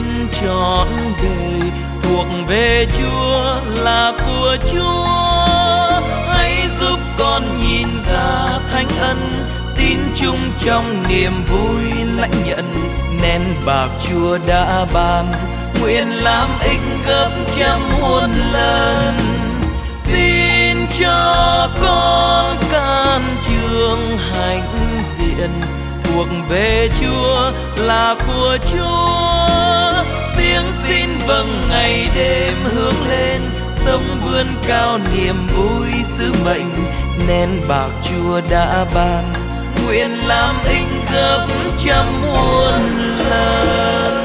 ơn trọn đời thuộc về Chúa, là của Chúa. Hãy giúp con nhìn ra thánh ân, tin chung trong niềm vui lãnh nhận nén bạc Chúa đã ban, nguyện làm ích gấp trăm muôn lần. Xin cho con can trường hãnh diện thuộc về Chúa, là của Chúa. Tiếng xin vâng ngày đêm hướng lên, sông vươn cao niềm vui sứ mệnh nén bạc Chúa đã ban, nguyện làm ích gấp trăm muôn lần.